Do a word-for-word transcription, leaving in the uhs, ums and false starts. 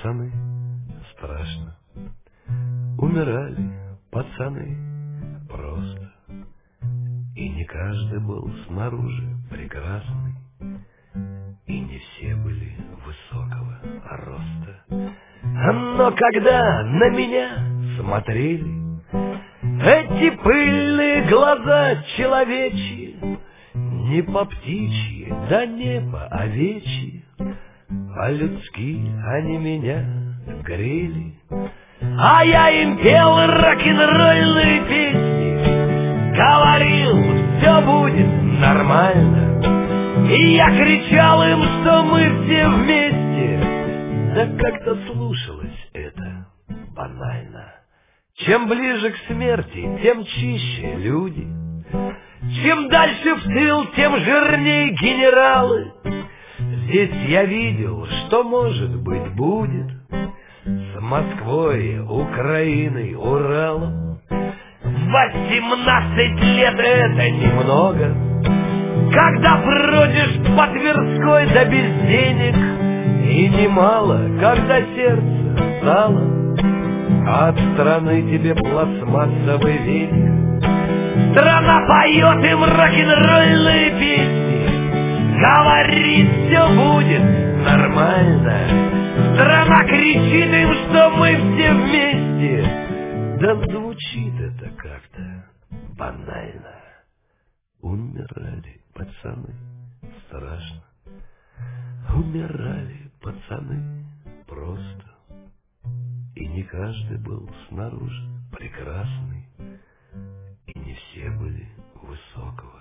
пацаны, страшно. Умирали пацаны просто. И не каждый был снаружи прекрасный, и не все были высокого роста. Но когда на меня смотрели эти пыльные глаза человечьи, не по птичьи, да не по овечьи, по-людски они меня грели. А я им пел рок-н-ролльные песни, говорил, все будет нормально. И я кричал им, что мы все вместе. Да как-то слушалось это банально. Чем ближе к смерти, тем чище люди. Чем дальше в тыл, тем жирнее генералы. Здесь я видел, что может быть будет с Москвой, Украиной, Уралом. Восемнадцать лет это немного, когда бродишь по Тверской да без денег. И немало, когда сердце стало от страны тебе пластмассовый веник. Страна поет им рок-н-ролльные песни, говорит, все будет нормально. Страна кричит им, что мы все вместе. Да звучит это как-то банально. Умирали пацаны, страшно. Умирали пацаны просто. И не каждый был снаружи прекрасный, и не все были высокого